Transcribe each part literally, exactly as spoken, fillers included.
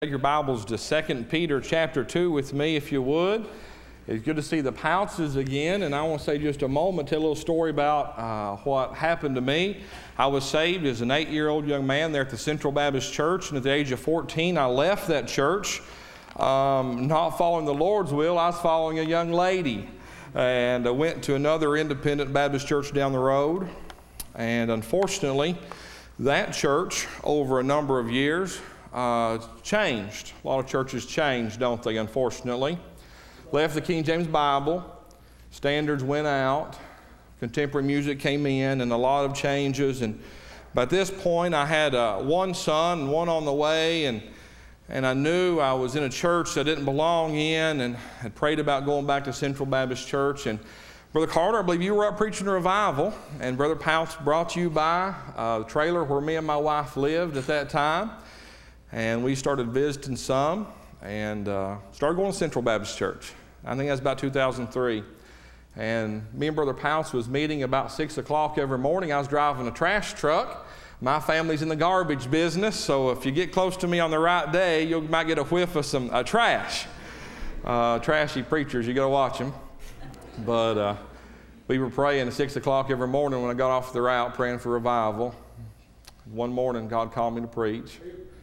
Take your Bibles to Second Peter chapter two with me, if you would. It's good to see the Pounces again, and I want to say just a moment, tell a little story about uh, what happened to me. I was saved as an eight-year-old young man there at the Central Baptist Church, and at the age of fourteen, I left that church, um, not following the Lord's will. I was following a young lady, and I went to another independent Baptist church down the road, and unfortunately, that church, over a number of years, Uh, changed. A lot of churches change, don't they, unfortunately. Left the King James Bible, standards went out, contemporary music came in, and a lot of changes. And by this point, I had uh, one son and one on the way, and and I knew I was in a church I didn't belong in, and had prayed about going back to Central Baptist Church. And Brother Carter, I believe you were up preaching a revival, and Brother Pounce brought you by uh, the trailer where me and my wife lived at that time. And we started visiting some and uh, started going to Central Baptist Church. I think that's about two thousand three. And me and Brother Pounce was meeting about six o'clock every morning. I was driving a trash truck. My family's in the garbage business, so if you get close to me on the right day, you might get a whiff of some uh, trash. Uh, trashy preachers, you got to watch them. But uh, we were praying at six o'clock every morning when I got off the route, praying for revival. One morning, God called me to preach.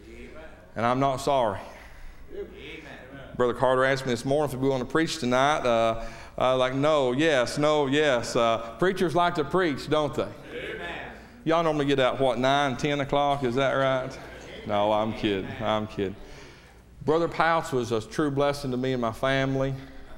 And I'm not sorry. Amen. Brother Carter asked me this morning if we want to preach tonight. Uh, uh, like, no, yes, no, yes. Uh, preachers like to preach, don't they? Amen. Y'all normally get out, what, nine, ten o'clock? Is that right? No, I'm kidding. I'm kidding. Brother Pounce was a true blessing to me and my family.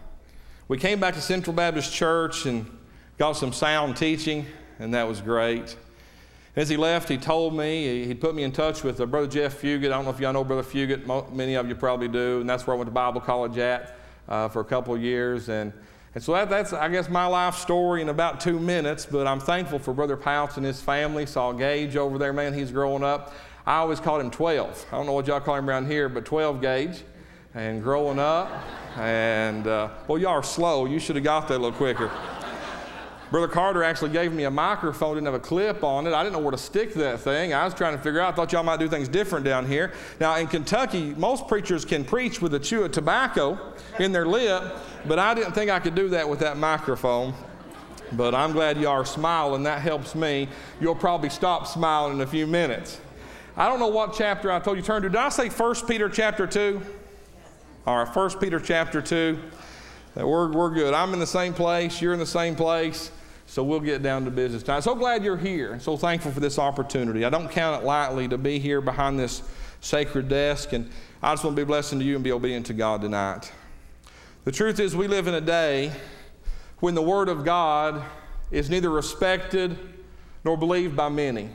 We came back to Central Baptist Church and got some sound teaching, and that was great. As he left, he told me, he put me in touch with uh, Brother Jeff Fugit. I don't know if y'all know Brother Fugit. Mo- many of you probably do. And that's where I went to Bible college at uh, for a couple of years. And, and so that, that's, I guess, my life story in about two minutes. But I'm thankful for Brother Pounce and his family. Saw Gage over there, man. He's growing up. I always called him twelve. I don't know what y'all call him around here, but twelve Gage. And growing up. And, uh, well, y'all are slow. You should have got there a little quicker. Brother Carter actually gave me a microphone, didn't have a clip on it. I didn't know where to stick that thing. I was trying to figure out, I thought y'all might do things different down here. Now, in Kentucky, most preachers can preach with a chew of tobacco in their lip, but I didn't think I could do that with that microphone. But I'm glad y'all are smiling. That helps me. You'll probably stop smiling in a few minutes. I don't know what chapter I told you to turn to. Did I say First Peter chapter two? All right, First Peter chapter two. We're, we're good. I'm in the same place. You're in the same place. So we'll get down to business time. So glad you're here. So thankful for this opportunity. I don't count it lightly to be here behind this sacred desk. And I just want to be a blessing to you and be obedient to God tonight. The truth is we live in a day when the Word of God is neither respected nor believed by many.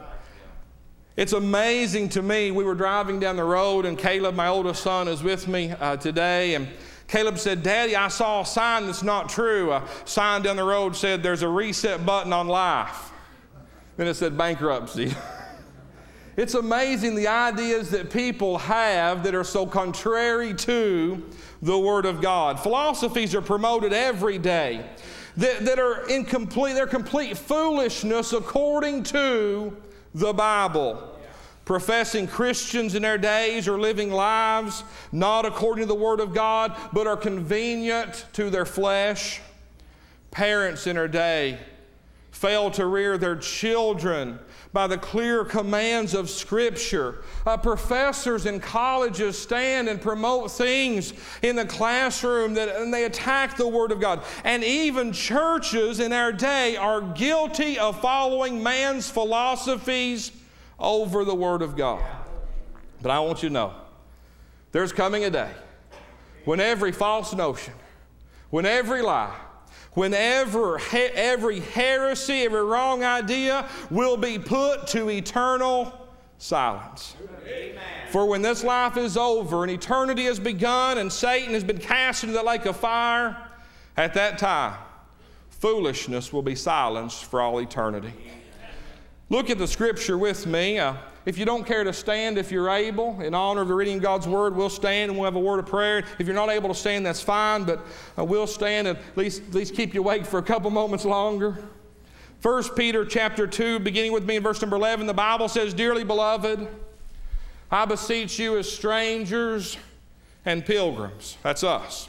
It's amazing to me. We were driving down the road, and Caleb, my oldest son, is with me uh, today. And Caleb said, Daddy, I saw a sign that's not true. A sign down the road said there's a reset button on life. Then it said bankruptcy. It's amazing the ideas that people have that are so contrary to the Word of God. Philosophies are promoted every day that, that are in complete, they're complete foolishness according to the Bible. Professing Christians in their days are living lives not according to the Word of God, but are convenient to their flesh. Parents in our day fail to rear their children by the clear commands of Scripture. Uh, professors in colleges stand and promote things in the classroom that, and they attack the Word of God. And even churches in our day are guilty of following man's philosophies over the Word of God. But I want you to know, there's coming a day when every false notion, when every lie, whenever he- every heresy, every wrong idea will be put to eternal silence. Amen. For when this life is over and eternity has begun and Satan has been cast into the lake of fire, at that time, foolishness will be silenced for all eternity. Look at the Scripture with me. Uh, if you don't care to stand, if you're able, in honor of the reading of God's Word, we'll stand and we'll have a word of prayer. If you're not able to stand, that's fine, but uh, we'll stand and at least, at least keep you awake for a couple moments longer. First Peter chapter two, beginning with me in verse number eleven, the Bible says, Dearly beloved, I beseech you as strangers and pilgrims, that's us,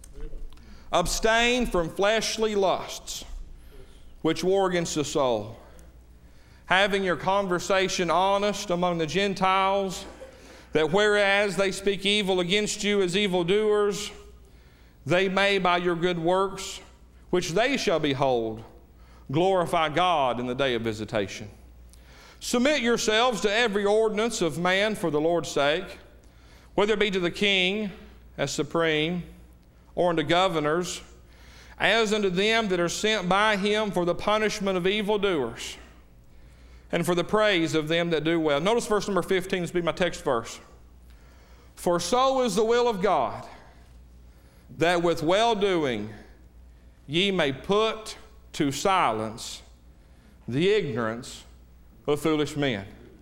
abstain from fleshly lusts which war against the soul, having your conversation honest among the Gentiles, that whereas they speak evil against you as evildoers, they may by your good works, which they shall behold, glorify God in the day of visitation. Submit yourselves to every ordinance of man for the Lord's sake, whether it be to the king as supreme, or unto governors, as unto them that are sent by him for the punishment of evildoers, and for the praise of them that do well. Notice verse number fifteen, this will be my text verse. For so is the will of God, that with well-doing ye may put to silence the ignorance of foolish men.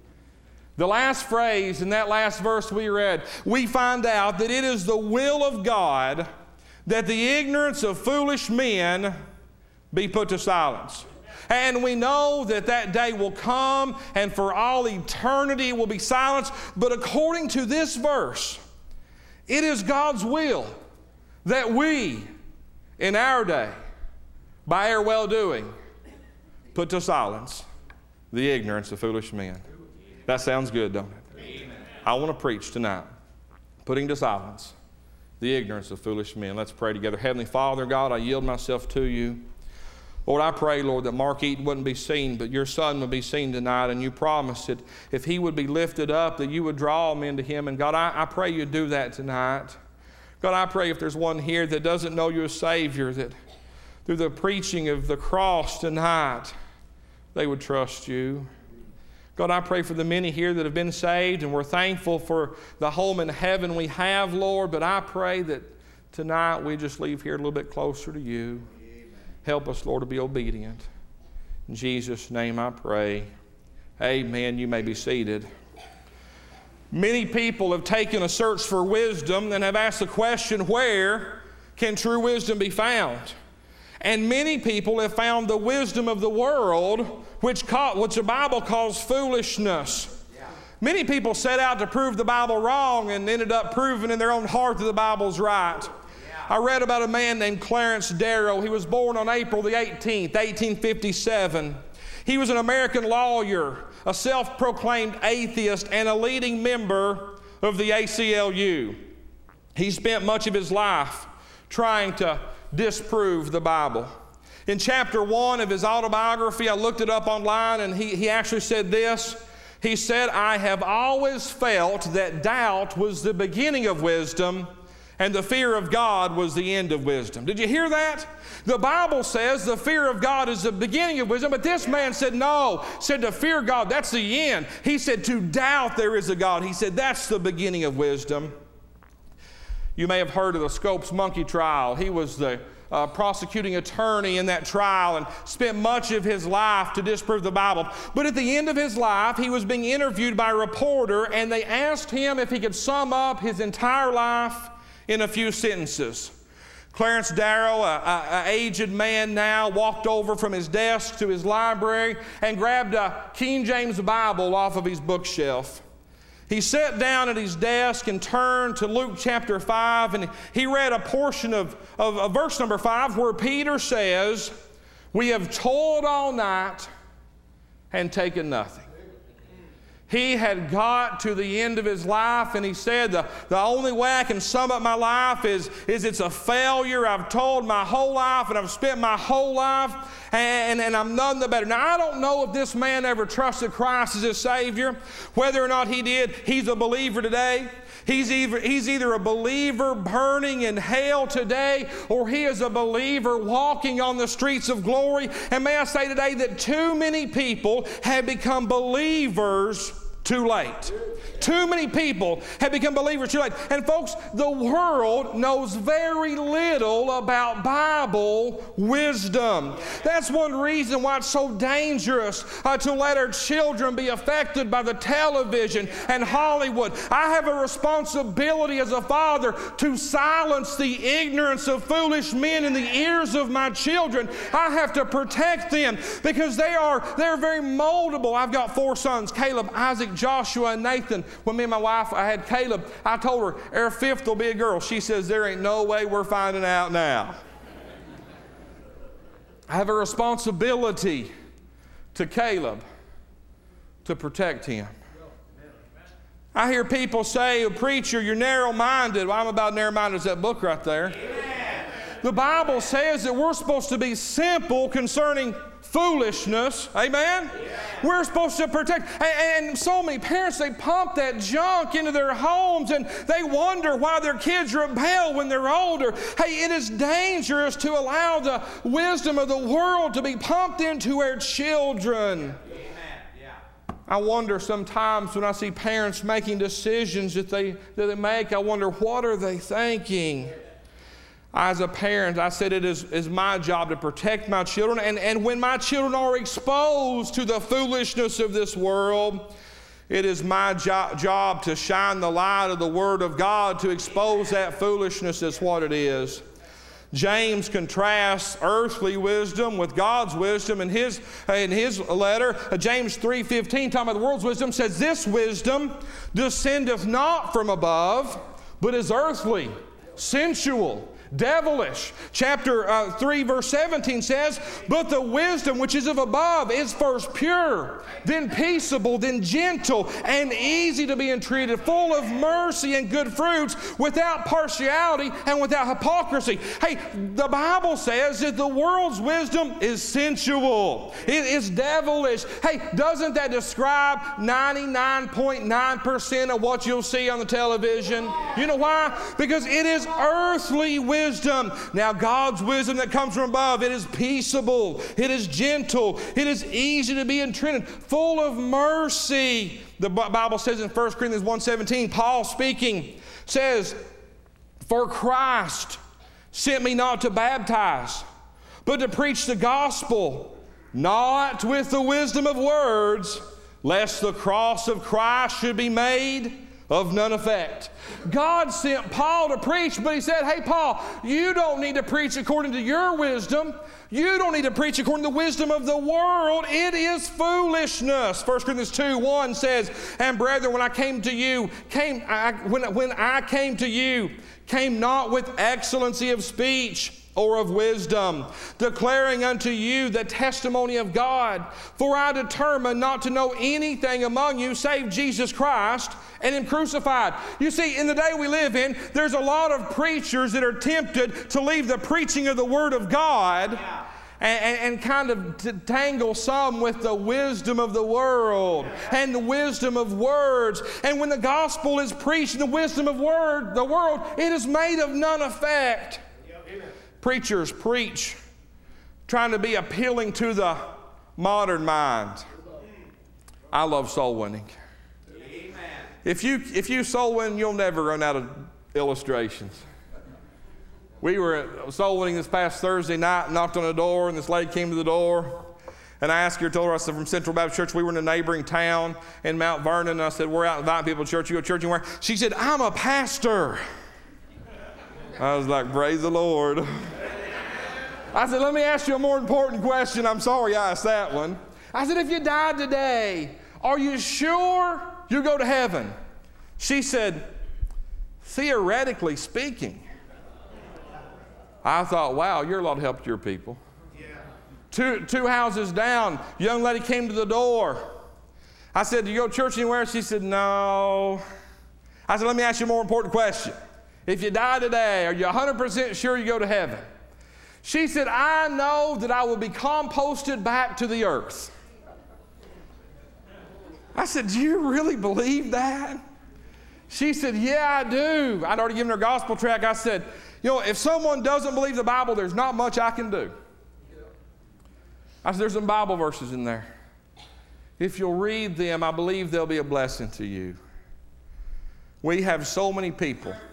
The last phrase in that last verse we read, we find out that it is the will of God that the ignorance of foolish men be put to silence. And we know that that day will come and for all eternity will be silenced. But according to this verse, it is God's will that we, in our day, by our well-doing, put to silence the ignorance of foolish men. That sounds good, don't it? Amen. I want to preach tonight, putting to silence the ignorance of foolish men. Let's pray together. Heavenly Father, God, I yield myself to you. Lord, I pray, Lord, that Mark Eaton wouldn't be seen, but your son would be seen tonight, and you promised that if he would be lifted up, that you would draw him into him. And God, I, I pray you do that tonight. God, I pray if there's one here that doesn't know you as Savior, that through the preaching of the cross tonight, they would trust you. God, I pray for the many here that have been saved, and we're thankful for the home in heaven we have, Lord, but I pray that tonight we just leave here a little bit closer to you. Help us, Lord, to be obedient. In Jesus' name I pray. Amen. You may be seated. Many people have taken a search for wisdom and have asked the question, where can true wisdom be found? And many people have found the wisdom of the world, which, call, which the Bible calls foolishness. Yeah. Many people set out to prove the Bible wrong and ended up proving in their own heart that the Bible's right. I read about a man named Clarence Darrow. He was born on April the eighteenth, eighteen fifty-seven. He was an American lawyer, a self-proclaimed atheist, and a leading member of the A C L U. He spent much of his life trying to disprove the Bible. In chapter one of his autobiography, I looked it up online, and he, he actually said this. He said, I have always felt that doubt was the beginning of wisdom, and the fear of God was the end of wisdom. Did you hear that? The Bible says the fear of God is the beginning of wisdom, but this man said no, said to fear God, that's the end. He said to doubt there is a God. He said that's the beginning of wisdom. You may have heard of the Scopes Monkey trial. He was the uh, prosecuting attorney in that trial and spent much of his life to disprove the Bible. But at the end of his life, he was being interviewed by a reporter, and they asked him if he could sum up his entire life in a few sentences. Clarence Darrow, an aged man now, walked over from his desk to his library and grabbed a King James Bible off of his bookshelf. He sat down at his desk and turned to Luke chapter five, and he read a portion of, of, of verse number five where Peter says, we have toiled all night and taken nothing. He had got to the end of his life, and he said, the, the only way I can sum up my life is, is it's a failure. I've toiled my whole life, and I've spent my whole life, and, and I'm none the better. Now, I don't know if this man ever trusted Christ as his Savior. Whether or not he did, he's a believer today. He's either, he's either a believer burning in hell today, or he is a believer walking on the streets of glory. And may I say today that too many people have become believers too late. Too many people have become believers too late. And folks, the world knows very little about Bible wisdom. That's one reason why it's so dangerous uh, to let our children be affected by the television and Hollywood. I have a responsibility as a father to silence the ignorance of foolish men in the ears of my children. I have to protect them because they are they're very moldable. I've got four sons, Caleb, Isaac, Isaac, Joshua, and Nathan. When me and my wife, I had Caleb, I told her, our fifth will be a girl. She says, there ain't no way we're finding out now. I have a responsibility to Caleb to protect him. I hear people say, preacher, you're narrow-minded. Well, I'm about narrow-minded as that book right there. Amen. The Bible says that we're supposed to be simple concerning foolishness. Amen? Yeah. We're supposed to protect. And, and so many parents, they pump that junk into their homes and they wonder why their kids rebel when they're older. Hey, it is dangerous to allow the wisdom of the world to be pumped into our children. I wonder sometimes when I see parents making decisions that they, that they make, I wonder, what are they thinking? As a parent, I said it is, is my job to protect my children. And, and when my children are exposed to the foolishness of this world, it is my jo- job to shine the light of the Word of God to expose that foolishness as what it is. James contrasts earthly wisdom with God's wisdom in his, in his letter. James three fifteen, talking about the world's wisdom, says, this wisdom descendeth not from above, but is earthly, sensual, devilish. Chapter uh, three verse seventeen says, but the wisdom which is of above is first pure, then peaceable, then gentle, and easy to be entreated, full of mercy and good fruits, without partiality and without hypocrisy. Hey, the Bible says that the world's wisdom is sensual. It is devilish. Hey, doesn't that describe ninety-nine point nine percent of what you'll see on the television? You know why? Because it is earthly wisdom. Wisdom. Now, God's wisdom that comes from above, it is peaceable, it is gentle, it is easy to be entreated, full of mercy. The Bible says in First Corinthians one seventeen, Paul speaking says, for Christ sent me not to baptize, but to preach the gospel, not with the wisdom of words, lest the cross of Christ should be made of none effect. God sent Paul to preach, but he said, hey, Paul, you don't need to preach according to your wisdom. You don't need to preach according to the wisdom of the world. It is foolishness. First Corinthians two one says, and brethren, when I came to you, came I, when, when I came to you, came not with excellency of speech or of wisdom, declaring unto you the testimony of God. For I determined not to know anything among you save Jesus Christ and Him crucified. You see, in the day we live in, there's a lot of preachers that are tempted to leave the preaching of the Word of God yeah. and, and, and kind of to tangle some with the wisdom of the world and the wisdom of words. And when the gospel is preached in the wisdom of word, the world, it is made of none effect. Preachers preach trying to be appealing to the modern mind. I love soul winning. Amen. If you, if you soul win, you'll never run out of illustrations. We were soul winning this past Thursday night, knocked on a door, and this lady came to the door. And I asked her, told her, I said, from Central Baptist Church. We were in a neighboring town in Mount Vernon. And I said, we're out inviting people to church. You go to church anywhere? She said, I'm a pastor. I was like, praise the Lord. I said, let me ask you a more important question. I'm sorry I asked that one. I said, if you died today, are you sure you'll go to heaven? She said, theoretically speaking. I thought, wow, you're a lot of help to your people. Yeah. Two, two houses down, young lady came to the door. I said, do you go to church anywhere? She said, no. I said, let me ask you a more important question. If you die today, are you one hundred percent sure you go to heaven? She said, I know that I will be composted back to the earth. I said, do you really believe that? She said, yeah, I do. I'd already given her a gospel tract. I said, you know, if someone doesn't believe the Bible, there's not much I can do. I said, there's some Bible verses in there. If you'll read them, I believe they'll be a blessing to you. We have so many people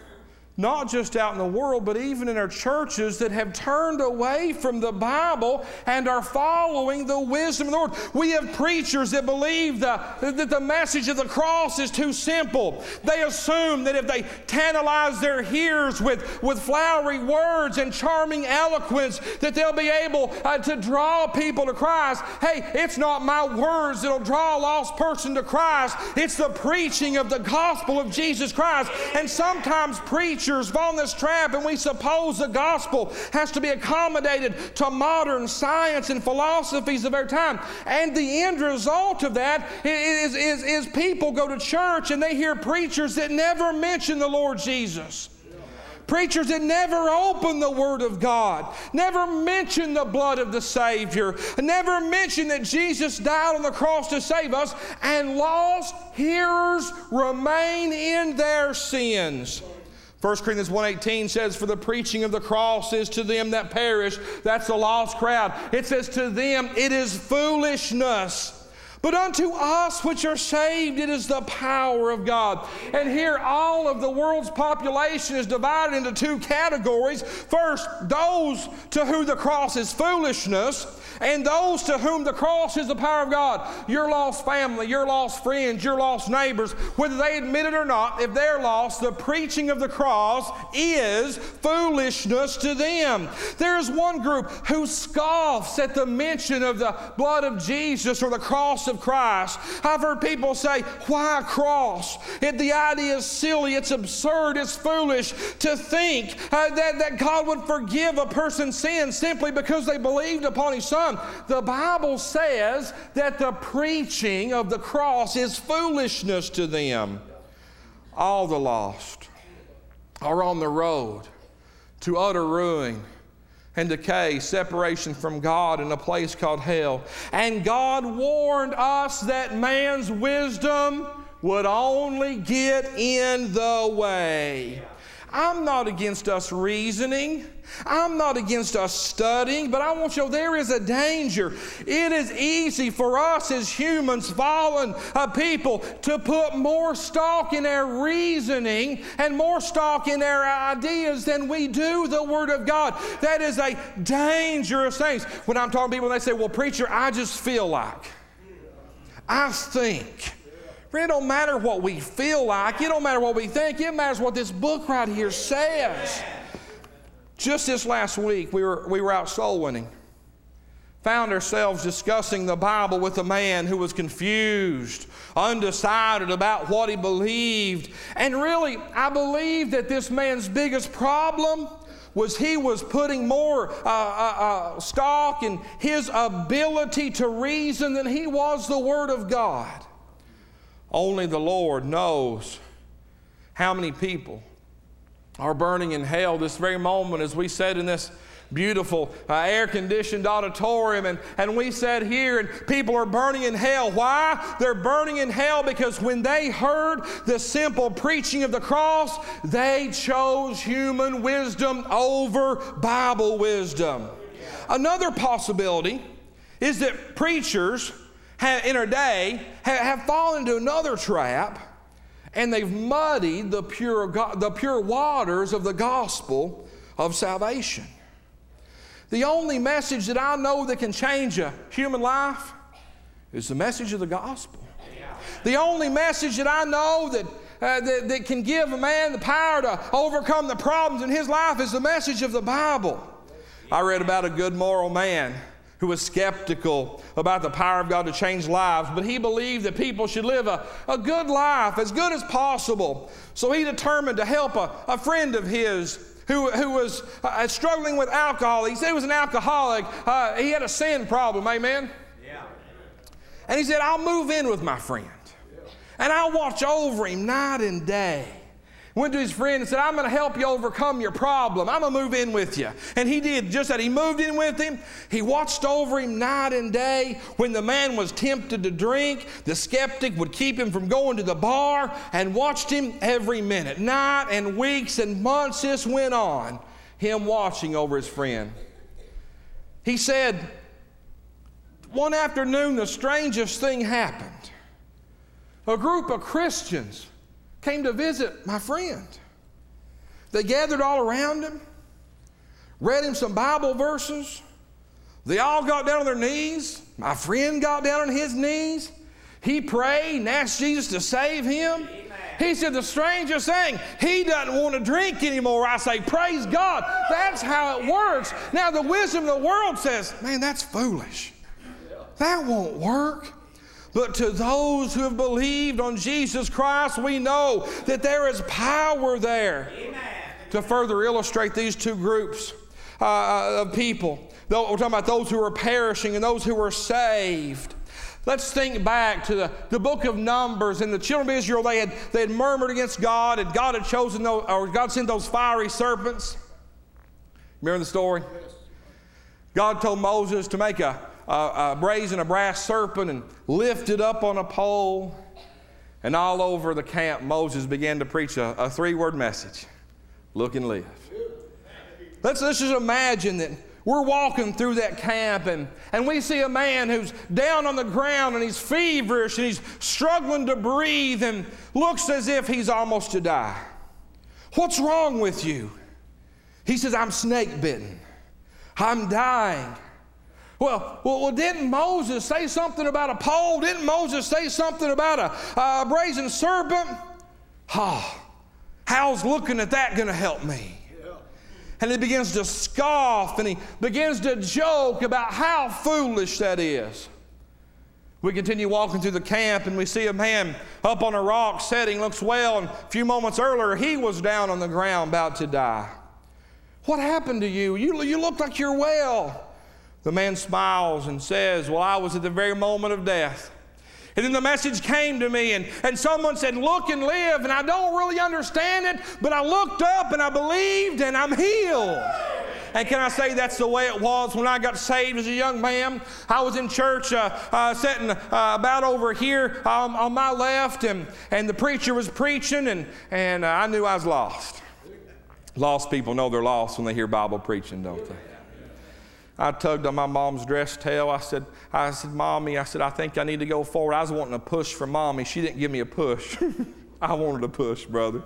not just out in the world, but even in our churches that have turned away from the Bible and are following the wisdom of the Lord. We have preachers that believe the, that the message of the cross is too simple. They assume that if they tantalize their hearers with, with flowery words and charming eloquence, that they'll be able uh, to draw people to Christ. Hey, it's not my words that'll draw a lost person to Christ. It's the preaching of the gospel of Jesus Christ. And sometimes preachers fall in this trap, and we suppose the gospel has to be accommodated to modern science and philosophies of our time. And the end result of that is, is, is people go to church and they hear preachers that never mention the Lord Jesus. Preachers that never open the Word of God, never mention the blood of the Savior, never mention that Jesus died on the cross to save us, and lost hearers remain in their sins. First Corinthians one eighteen says, for the preaching of the cross is to them that perish. That's the lost crowd. It says to them it is foolishness. But unto us which are saved, it is the power of God. And here all of the world's population is divided into two categories. First, those to whom the cross is foolishness, and those to whom the cross is the power of God. Your lost family, your lost friends, your lost neighbors, whether they admit it or not, if they're lost, the preaching of the cross is foolishness to them. There is one group who scoffs at the mention of the blood of Jesus or the cross of Christ. I've heard people say, why a cross? It, the idea is silly, it's absurd, it's foolish to think uh, that, that God would forgive a person's sin simply because they believed upon His Son. The Bible says that the preaching of the cross is foolishness to them. All the lost are on the road to utter ruin and decay, separation from God in a place called hell. And God warned us that man's wisdom would only get in the way. I'm not against us reasoning. I'm not against us studying, but I want you to know there is a danger. It is easy for us as humans, fallen uh, people, to put more stock in our reasoning and more stock in our ideas than we do the Word of God. That is a dangerous thing. When I'm talking to people and they say, well, preacher, I just feel like, I think. It don't matter what we feel like. It don't matter what we think. It matters what this book right here says. Just this last week, we were, we were out soul winning. Found ourselves discussing the Bible with a man who was confused, undecided about what he believed. And really, I believe that this man's biggest problem was he was putting more uh, uh, uh, stock in his ability to reason than he was the Word of God. Only the Lord knows how many people are burning in hell this very moment, as we said in this beautiful uh, air-conditioned auditorium, and, and we sat here and people are burning in hell. Why? They're burning in hell because when they heard the simple preaching of the cross, they chose human wisdom over Bible wisdom. Another possibility is that preachers in our day have fallen into another trap, and they've muddied the pure, the pure waters of the gospel of salvation. The only message that I know that can change a human life is the message of the gospel. The only message that I know that, uh, that, that can give a man the power to overcome the problems in his life is the message of the Bible. I read about a good moral man who was skeptical about the power of God to change lives, but he believed that people should live a, a good life, as good as possible. So he determined to help a, a friend of his who, who was uh, struggling with alcohol. He said he was an alcoholic. Uh, he had a sin problem, amen? Yeah. And he said, I'll move in with my friend, and I'll watch over him night and day. Went to his friend and said, I'm going to help you overcome your problem. I'm going to move in with you. And he did just that. He moved in with him. He watched over him night and day. When the man was tempted to drink, the skeptic would keep him from going to the bar and watched him every minute. Night and weeks and months this went on, him watching over his friend. He said, one afternoon the strangest thing happened. A group of Christians came to visit my friend. They gathered all around him, read him some Bible verses. They all got down on their knees. My friend got down on his knees. He prayed and asked Jesus to save him. Amen. He said, the strangest thing, he doesn't want to drink anymore. I say, praise God. That's how it works. Now, the wisdom of the world says, man, that's foolish. That won't work. But to those who have believed on Jesus Christ, we know that there is power there. Amen. To further illustrate these two groups uh, of people. We're talking about those who are perishing and those who are saved. Let's think back to the, the book of Numbers. And the children of Israel, they had, they had murmured against God, and God had chosen those, or God sent those fiery serpents. Remember the story? Yes. God told Moses to make a, a, a brazen, a brass serpent and lift it up on a pole. And all over the camp, Moses began to preach a, a three-word message. Look and live. Let's, let's just imagine that we're walking through that camp and, and we see a man who's down on the ground and he's feverish and he's struggling to breathe and looks as if he's almost to die. What's wrong with you? He says, I'm snake bitten. I'm dying. Well, well, well, didn't Moses say something about a pole? Didn't Moses say something about a, a brazen serpent? Oh, how's looking at that going to help me? And he begins to scoff and he begins to joke about how foolish that is. We continue walking through the camp and we see a man up on a rock sitting, looks well, and a few moments earlier he was down on the ground about to die. What happened to you? You, you look like you're well. The man smiles and says, well, I was at the very moment of death. And then the message came to me, and, and someone said, look and live, and I don't really understand it, but I looked up and I believed and I'm healed. And can I say that's the way it was when I got saved as a young man? I was in church uh, uh, sitting uh, about over here um, on my left, and, and the preacher was preaching, and, and uh, I knew I was lost. Lost people know they're lost when they hear Bible preaching, don't they? I tugged on my mom's dress tail. I said, I said, Mommy, I said, I think I need to go forward. I was wanting a push from Mommy. She didn't give me a push. I wanted a push, brother.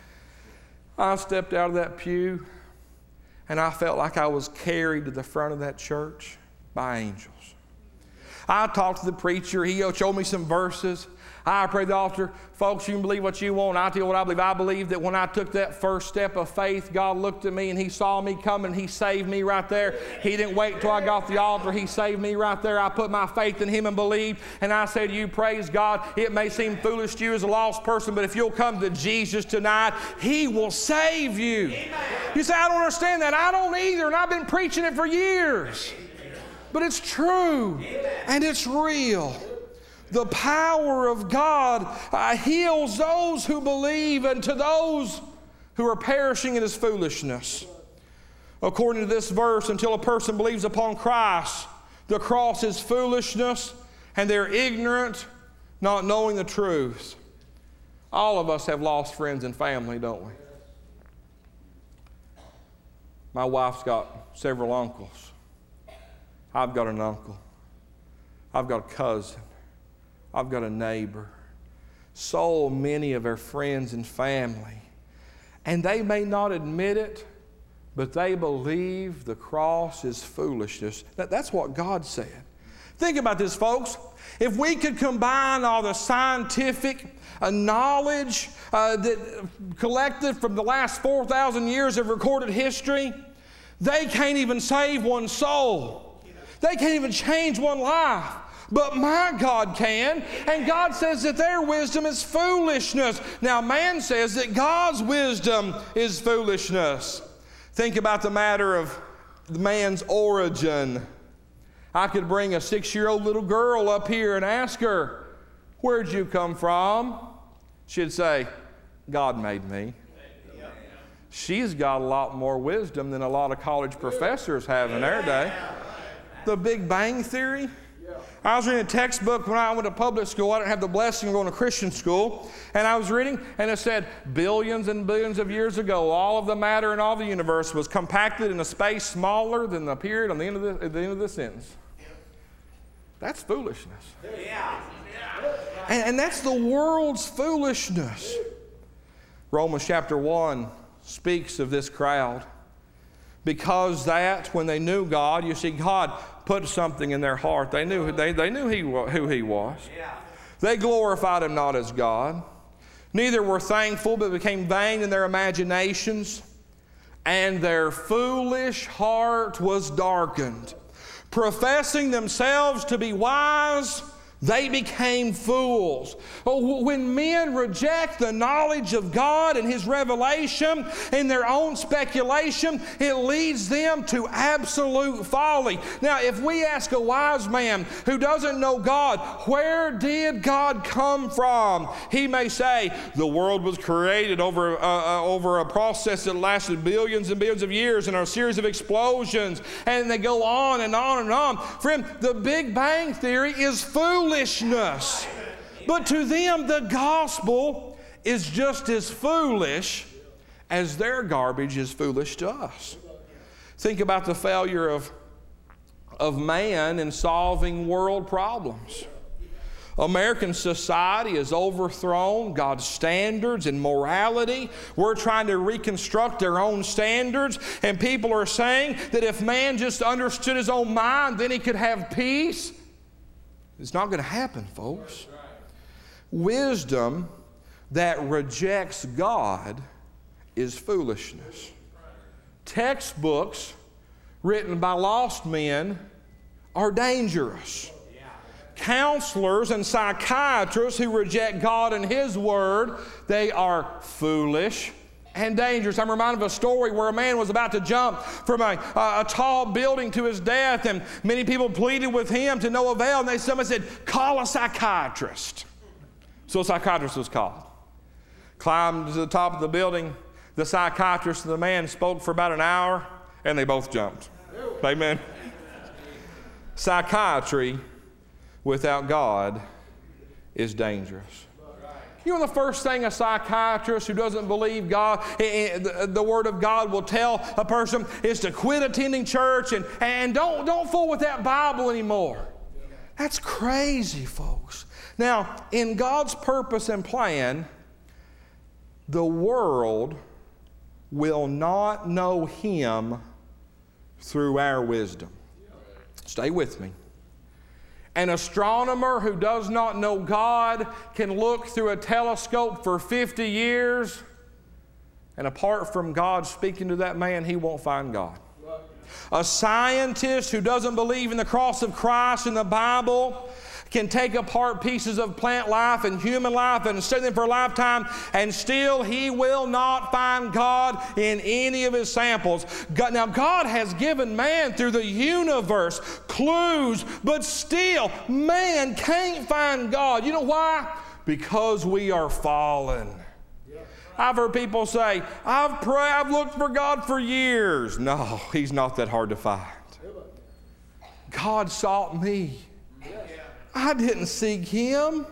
I stepped out of that pew, and I felt like I was carried to the front of that church by angels. I talked to the preacher. He showed me some verses. I prayed the altar. Folks, you can believe what you want. I tell you what I believe. I believe that when I took that first step of faith, God looked at me and He saw me coming. He saved me right there. He didn't wait until I got the altar. He saved me right there. I put my faith in Him and believed. And I said to you, praise God. It may seem foolish to you as a lost person, but if you'll come to Jesus tonight, He will save you. Amen. You say, I don't understand that. I don't either. And I've been preaching it for years. But it's true. And it's real. The power of God uh, heals those who believe, and to those who are perishing in His foolishness. According to this verse, until a person believes upon Christ, the cross is foolishness, and they're ignorant, not knowing the truth. All of us have lost friends and family, don't we? My wife's got several uncles. I've got an uncle. I've got a cousin. I've got a neighbor. So many of our friends and family. And they may not admit it, but they believe the cross is foolishness. That, that's what God said. Think about this, folks. If we could combine all the scientific uh, knowledge uh, that collected from the last four thousand years of recorded history, they can't even save one soul. They can't even change one life. But my God can, and God says that their wisdom is foolishness. Now, man says that God's wisdom is foolishness. Think about the matter of the man's origin. I could bring a six-year-old little girl up here and ask her, where'd you come from? She'd say, God made me. She's got a lot more wisdom than a lot of college professors have in their day. The Big Bang Theory. I was reading a textbook when I went to public school. I didn't have the blessing of going to Christian school. And I was reading, and it said, billions and billions of years ago, all of the matter in all the universe was compacted in a space smaller than the period on the end of the, at the end of the sentence. That's foolishness. Yeah. And, and that's the world's foolishness. Romans chapter one speaks of this crowd. Because that, when they knew God, you see, God put something in their heart. They knew, they, they knew he, who He was. They glorified Him not as God. Neither were thankful, but became vain in their imaginations. And their foolish heart was darkened. Professing themselves to be wise, they became fools. When men reject the knowledge of God and His revelation in their own speculation, it leads them to absolute folly. Now, if we ask a wise man who doesn't know God, where did God come from? He may say, the world was created over, uh, uh, over a process that lasted billions and billions of years and a series of explosions. And they go on and on and on. Friend, the Big Bang Theory is foolish. Foolishness. But to them, the gospel is just as foolish as their garbage is foolish to us. Think about the failure of, of man in solving world problems. American society has overthrown God's standards and morality. We're trying to reconstruct their own standards, and people are saying that if man just understood his own mind, then he could have peace. It's not going to happen, folks. Wisdom that rejects God is foolishness. Textbooks written by lost men are dangerous. Counselors and psychiatrists who reject God and His Word, they are foolish and dangerous. I'm reminded of a story where a man was about to jump from a, a, a tall building to his death, and many people pleaded with him to no avail, and they somebody said, call a psychiatrist. So a psychiatrist was called. Climbed to the top of the building. The psychiatrist and the man spoke for about an hour, and they both jumped. Amen. Psychiatry without God is dangerous. You know the first thing a psychiatrist who doesn't believe God, the Word of God will tell a person is to quit attending church and, and don't, don't fool with that Bible anymore. That's crazy, folks. Now, in God's purpose and plan, the world will not know Him through our wisdom. Stay with me. An astronomer who does not know God can look through a telescope for fifty years, and apart from God speaking to that man, he won't find God. A scientist who doesn't believe in the cross of Christ in the Bible can take apart pieces of plant life and human life and study them for a lifetime, and still he will not find God in any of his samples. God, now, God has given man through the universe clues, but still man can't find God. You know why? Because we are fallen. I've heard people say, I've prayed, I've looked for God for years. No, He's not that hard to find. God sought me. I didn't seek Him.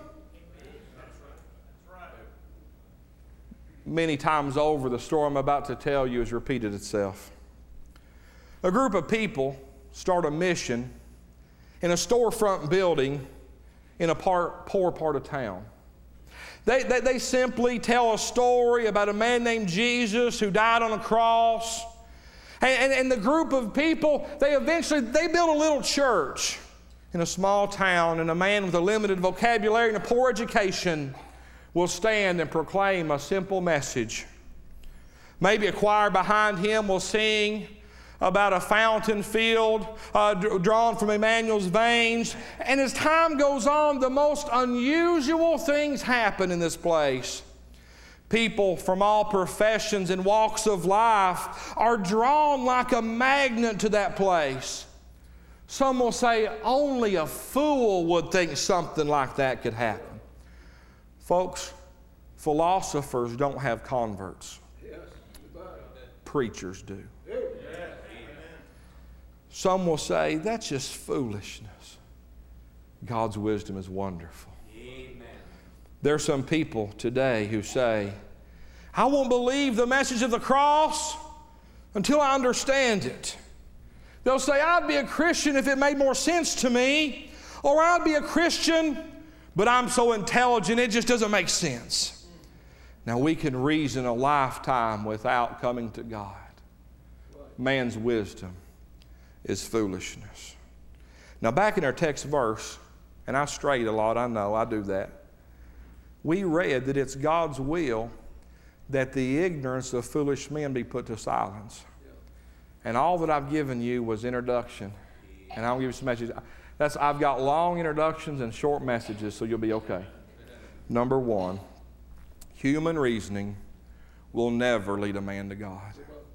Many times over, the story I'm about to tell you has repeated itself. A group of people start a mission in a storefront building in a part, poor part of town. They, they, they simply tell a story about a man named Jesus who died on a cross. And, and, and the group of people, they eventually, they build a little church in a small town, and a man with a limited vocabulary and a poor education will stand and proclaim a simple message. Maybe a choir behind him will sing about a fountain filled, uh, drawn from Emmanuel's veins. And as time goes on, the most unusual things happen in this place. People from all professions and walks of life are drawn like a magnet to that place. Some will say only a fool would think something like that could happen. Folks, philosophers don't have converts. Preachers do. Some will say that's just foolishness. God's wisdom is wonderful. There are some people today who say, I won't believe the message of the cross until I understand it. They'll say, I'd be a Christian if it made more sense to me, or I'd be a Christian, but I'm so intelligent it just doesn't make sense. Now we can reason a lifetime without coming to God. Man's wisdom is foolishness. Now back in our text verse, and I strayed a lot, I know, I do that. We read that it's God's will that the ignorance of foolish men be put to silence. And all that I've given you was introduction. And I'll give you some messages. That's, I've got long introductions and short messages, so you'll be okay. Number one, human reasoning will never lead a man to God.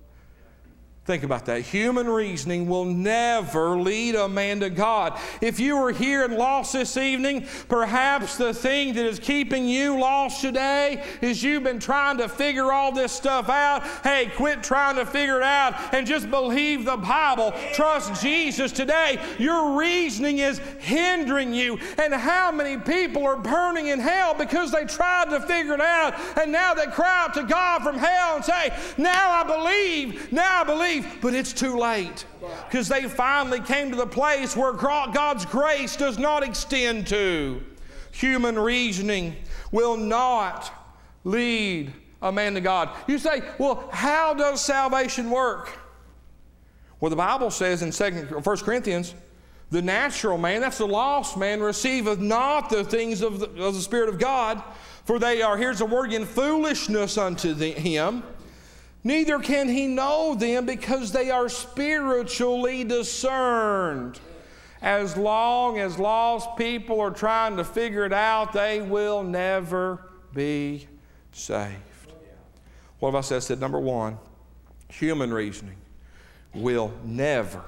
Think about that. Human reasoning will never lead a man to God. If you were here and lost this evening, perhaps the thing that is keeping you lost today is you've been trying to figure all this stuff out. Hey, quit trying to figure it out and just believe the Bible. Trust Jesus today. Your reasoning is hindering you. And how many people are burning in hell because they tried to figure it out, and now they cry out to God from hell and say, now I believe, now I believe. But it's too late, because they finally came to the place where God's grace does not extend to. Human reasoning will not lead a man to God. You say, well, how does salvation work? Well, the Bible says in First Corinthians, the natural man, that's the lost man, receiveth not the things of the, of the Spirit of God, for they are, here's the word again, foolishness unto the, him. Neither can he know them, because they are spiritually discerned. As long as lost people are trying to figure it out, they will never be saved. What have I said? I said number one, human reasoning will never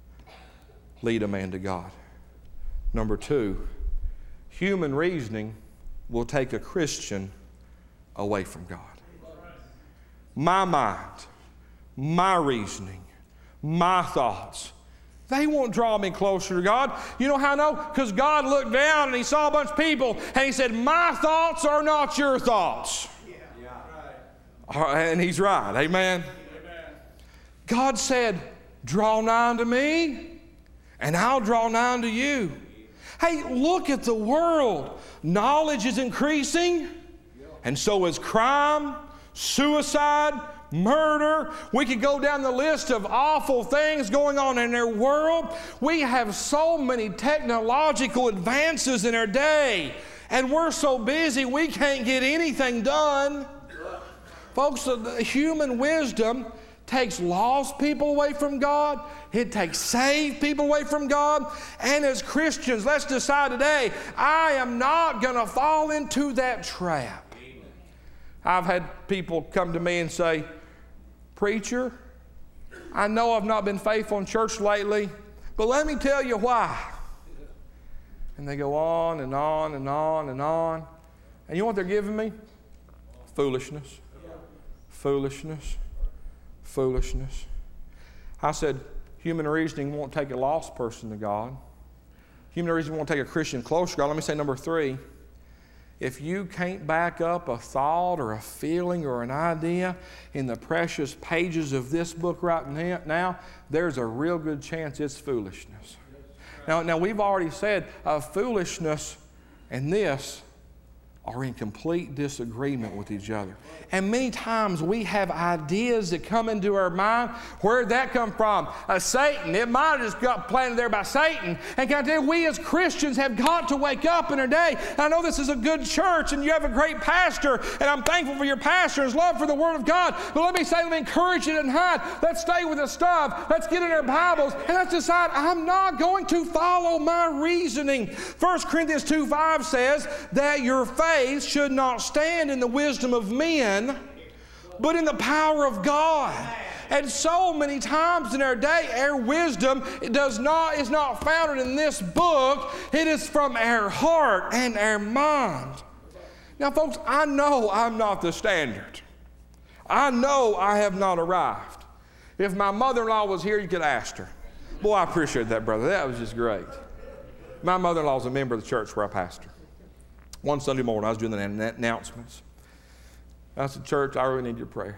lead a man to God. Number two, human reasoning will take a Christian away from God. My mind, my reasoning, my thoughts, they won't draw me closer to God. You know how I know? Because God looked down and He saw a bunch of people and He said, my thoughts are not your thoughts. Yeah. Yeah. Right. And He's right. Amen? Amen. God said, draw nigh unto me and I'll draw nigh unto you. Hey, look at the world. Knowledge is increasing, and so is crime, suicide, murder. We could go down the list of awful things going on in our world. We have so many technological advances in our day, and we're so busy we can't get anything done. Folks, the human wisdom takes lost people away from God. It takes saved people away from God. And as Christians, let's decide today, I am not going to fall into that trap. I've had people come to me and say, preacher, I know I've not been faithful in church lately, but let me tell you why. And they go on and on and on and on. And you know what they're giving me? Foolishness. Foolishness. Foolishness. I said, human reasoning won't take a lost person to God. Human reasoning won't take a Christian closer to God. Let me say number three. If you can't back up a thought or a feeling or an idea in the precious pages of this book right now, there's a real good chance it's foolishness. Now, now we've already said uh, foolishness and this are in complete disagreement with each other. And many times we have ideas that come into our mind. Where did that come from? Uh, Satan. It might have just got planted there by Satan. And can I tell you, we as Christians have got to wake up in our day. And I know this is a good church and you have a great pastor, and I'm thankful for your pastor's love for the Word of God. But let me say, let me encourage you tonight. Let's stay with the stuff. Let's get in our Bibles and let's decide, I'm not going to follow my reasoning. First Corinthians two five says that your faith should not stand in the wisdom of men, but in the power of God. And so many times in our day, our wisdom does not, is not founded in this book. It is from our heart and our mind. Now, folks, I know I'm not the standard. I know I have not arrived. If my mother-in-law was here, you could ask her. Boy, I appreciate that, brother. That was just great. My mother-in-law is a member of the church where I pastor. One Sunday morning, I was doing the announcements. I said, church, I really need your prayers.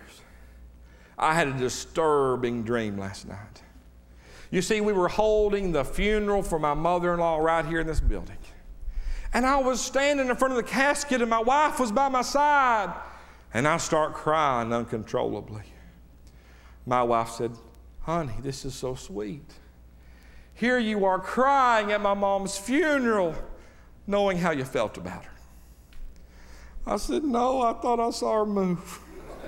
I had a disturbing dream last night. You see, we were holding the funeral for my mother-in-law right here in this building. And I was standing in front of the casket, and my wife was by my side. And I start crying uncontrollably. My wife said, honey, this is so sweet. Here you are crying at my mom's funeral, knowing how you felt about her. I said, no, I thought I saw her move.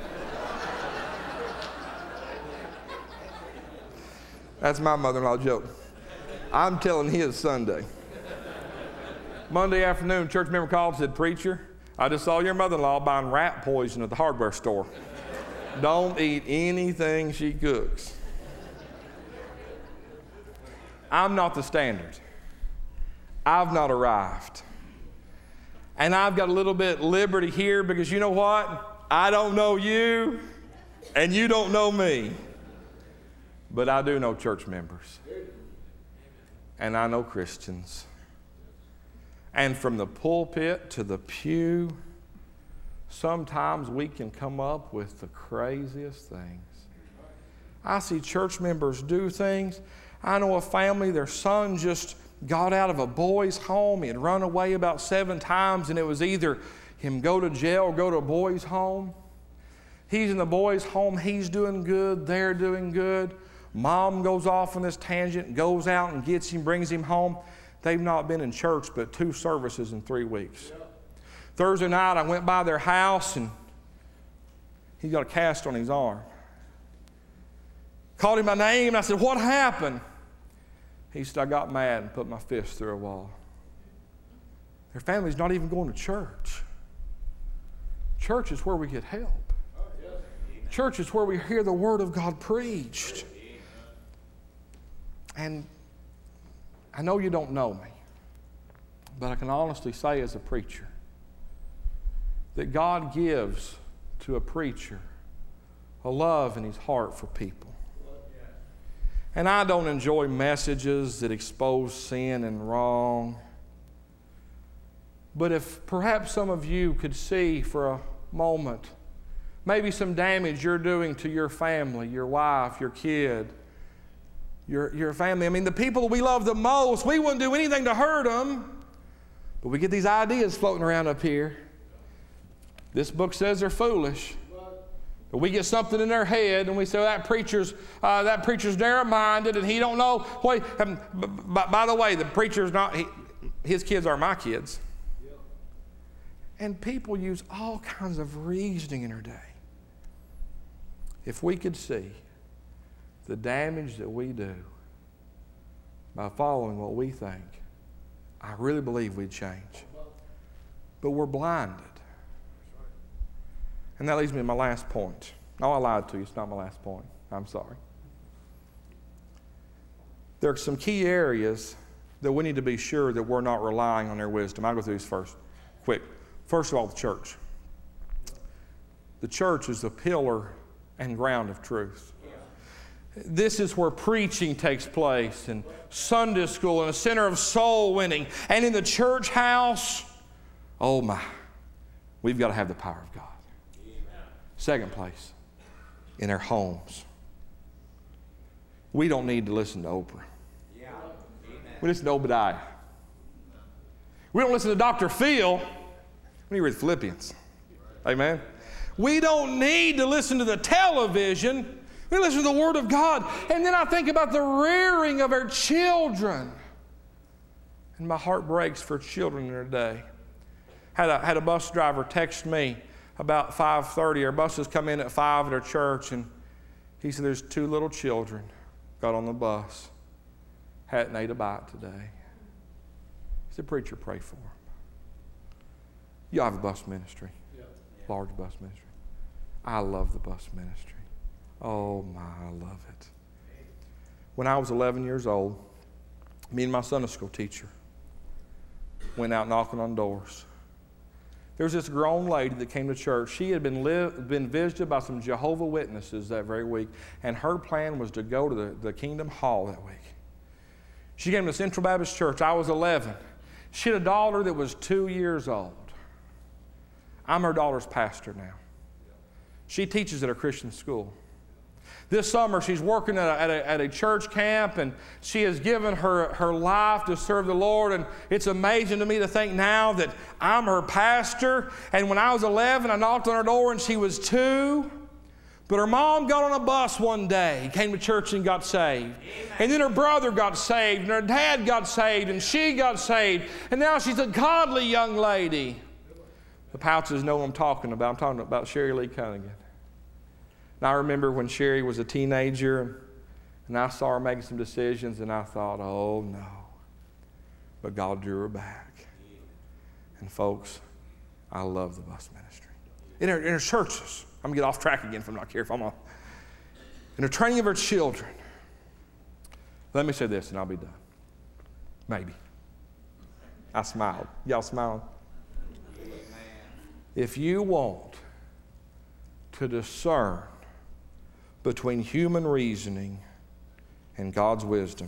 That's my mother-in-law joke. I'm telling his Sunday. Monday afternoon, church member called and said, preacher, I just saw your mother-in-law buying rat poison at the hardware store. Don't eat anything she cooks. I'm not the standard. I've not arrived. And I've got a little bit liberty here because you know what? I don't know you and you don't know me. But I do know church members. And I know Christians. And from the pulpit to the pew, sometimes we can come up with the craziest things. I see church members do things. I know a family, their son just got out of a boys' home. He had run away about seven times, and it was either him go to jail or go to a boys' home. He's in the boys' home. He's doing good. They're doing good. Mom goes off on this tangent, goes out and gets him, brings him home. They've not been in church but two services in three weeks. Yeah. Thursday night, I went by their house, and he's got a cast on his arm. Called him by name, and I said, what happened? He said, I got mad and put my fist through a wall. Their family's not even going to church. Church is where we get help. Church is where we hear the Word of God preached. And I know you don't know me, but I can honestly say as a preacher that God gives to a preacher a love in his heart for people. And I don't enjoy messages that expose sin and wrong. But if perhaps some of you could see for a moment maybe some damage you're doing to your family, your wife, your kid, your, your family. I mean, the people that we love the most, we wouldn't do anything to hurt them. But we get these ideas floating around up here. This book says they're foolish. But we get something in their head and we say, well, that preacher's uh, that preacher's narrow-minded and he don't know what. Um, b- b- by the way, the preacher's not. He, his kids are my kids. Yep. And people use all kinds of reasoning in their day. If we could see the damage that we do by following what we think, I really believe we'd change. But we're blinded. And that leads me to my last point. No, I lied to you. It's not my last point. I'm sorry. There are some key areas that we need to be sure that we're not relying on their wisdom. I'll go through these first. Quick. First of all, the church. The church is the pillar and ground of truth. This is where preaching takes place, and Sunday school, and a center of soul winning. And in the church house, oh my, we've got to have the power of God. Second place, in our homes. We don't need to listen to Oprah. Yeah. We listen to Obadiah. We don't listen to Doctor Phil. We need to read Philippians. Amen. We don't need to listen to the television. We listen to the Word of God. And then I think about the rearing of our children. And my heart breaks for children in their day. Had a, had a bus driver text me about five thirty. Our buses come in at five at our church, and he said, there's two little children got on the bus, hadn't ate a bite today. He said, preacher, pray for them. You have a bus ministry, yeah. Large bus ministry. I love the bus ministry. Oh my, I love it. When I was eleven years old, me and my Sunday school teacher went out knocking on doors. There was this grown lady that came to church. She had been, li- been visited by some Jehovah's Witnesses that very week, and her plan was to go to the, the Kingdom Hall that week. She came to Central Baptist Church. I was eleven. She had a daughter that was two years old. I'm her daughter's pastor now. She teaches at a Christian school. This summer, she's working at a, at, a, at a church camp, and she has given her, her life to serve the Lord. And it's amazing to me to think now that I'm her pastor. And when I was eleven, I knocked on her door, and she was two. But her mom got on a bus one day, came to church and got saved. Amen. And then her brother got saved, and her dad got saved, and she got saved. And now she's a godly young lady. The Pounces know what I'm talking about. I'm talking about Sherry Lee Cunningham. And I remember when Sherry was a teenager, and I saw her making some decisions, and I thought, oh no. But God drew her back. And folks, I love the bus ministry. In her, in her churches, I'm going to get off track again if I'm not careful. I'm off. In her training of her children, let me say this and I'll be done. Maybe. I smiled. Y'all smiled? If you want to discern between human reasoning and God's wisdom,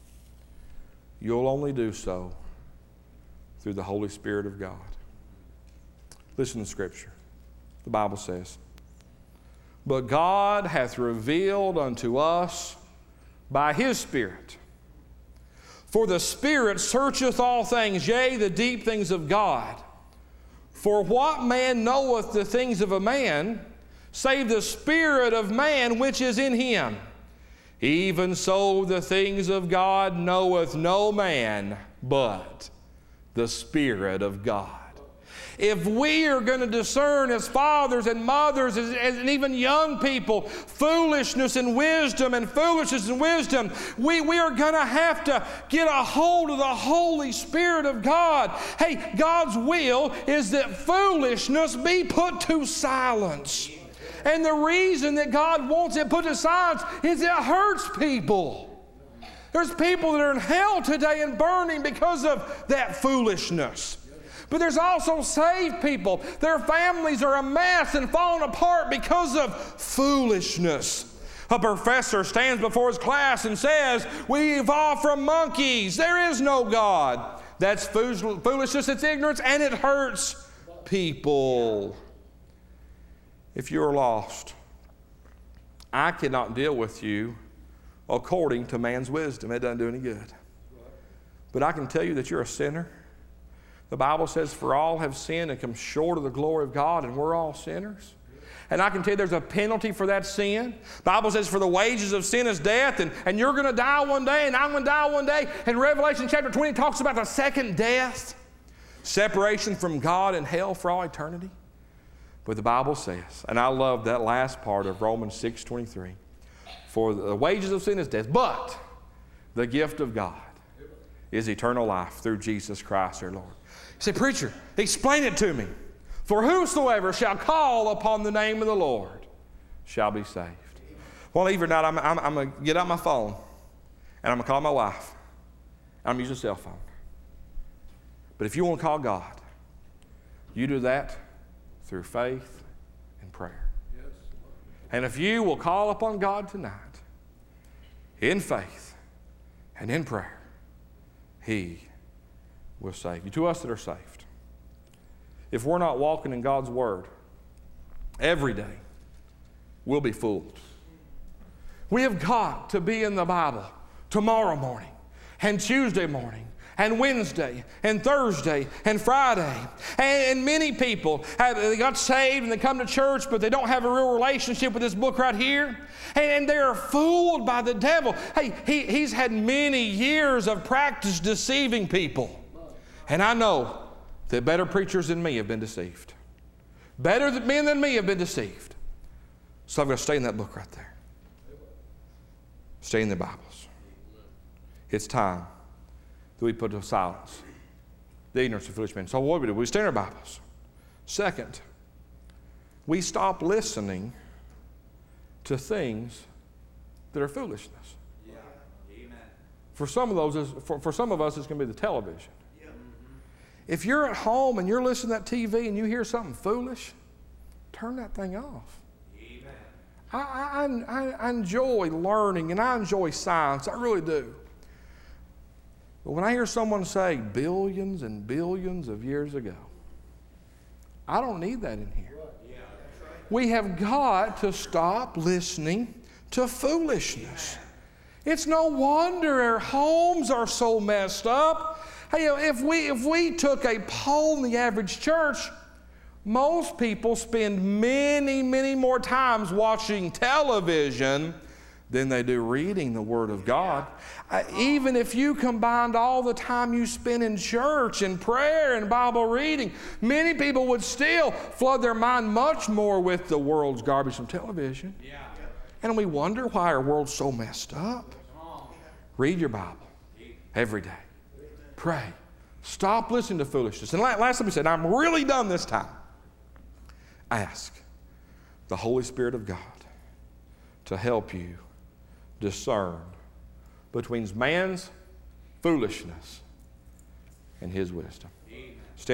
you'll only do so through the Holy Spirit of God. Listen to Scripture. The Bible says, "But God hath revealed unto us by His Spirit. For the Spirit searcheth all things, yea, the deep things of God. For what man knoweth the things of a man, save the spirit of man which is in him? Even so the things of God knoweth no man but the Spirit of God." If we are going to discern as fathers and mothers as, as, and even young people foolishness and wisdom and foolishness and wisdom, we, we are going to have to get a hold of the Holy Spirit of God. Hey, God's will is that foolishness be put to silence. And the reason that God wants it put to silence is it hurts people. There's people that are in hell today and burning because of that foolishness. But there's also saved people. Their families are a mess and falling apart because of foolishness. A professor stands before his class and says, "We evolved from monkeys. There is no God." That's foolishness, it's ignorance, and it hurts people. If you're lost, I cannot deal with you according to man's wisdom. It doesn't do any good. But I can tell you that you're a sinner. The Bible says, "For all have sinned and come short of the glory of God," and we're all sinners. And I can tell you there's a penalty for that sin. The Bible says, "For the wages of sin is death," and, and you're going to die one day, and I'm going to die one day. And Revelation chapter twenty talks about the second death, separation from God and hell for all eternity. But the Bible says, and I love that last part of Romans six twenty-three, "For the wages of sin is death, but the gift of God is eternal life through Jesus Christ our Lord." You say, "Preacher, explain it to me." "For whosoever shall call upon the name of the Lord shall be saved." Well, even not, I'm, I'm, I'm going to get out my phone and I'm going to call my wife. I'm using a cell phone. But if you want to call God, you do that through faith and prayer. Yes. And if you will call upon God tonight in faith and in prayer, He will save you. To us that are saved, if we're not walking in God's Word every day, we'll be fooled. We have got to be in the Bible tomorrow morning and Tuesday morning and Wednesday and Thursday and Friday. And, and many people have, they got saved and they come to church, but they don't have a real relationship with this book right here. And, and they are fooled by the devil. Hey, he, he's had many years of practice deceiving people. And I know that better preachers than me have been deceived. Better men than me have been deceived. So I'm going to stay in that book right there. Stay in the Bibles. It's time that we put to silence the ignorance of foolish men. So what do we do? We stay in our Bibles. Second, we stop listening to things that are foolishness. Yeah. Amen. For some of those, for, for some of us, it's going to be the television. Yeah. Mm-hmm. If you're at home and you're listening to that T V and you hear something foolish, turn that thing off. Amen. I, I, I, I enjoy learning and I enjoy science. I really do. But when I hear someone say billions and billions of years ago, I don't need that in here. We have got to stop listening to foolishness. It's no wonder our homes are so messed up. Hey, if we, if we took a poll in the average church, most people spend many, many more times watching television than they do reading the Word of God. Uh, even if you combined all the time you spend in church and prayer and Bible reading, many people would still flood their mind much more with the world's garbage from television. Yeah. And we wonder why our world's so messed up. Read your Bible every day. Pray. Stop listening to foolishness. And last time we said, I'm really done this time. Ask the Holy Spirit of God to help you discern between man's foolishness and his wisdom.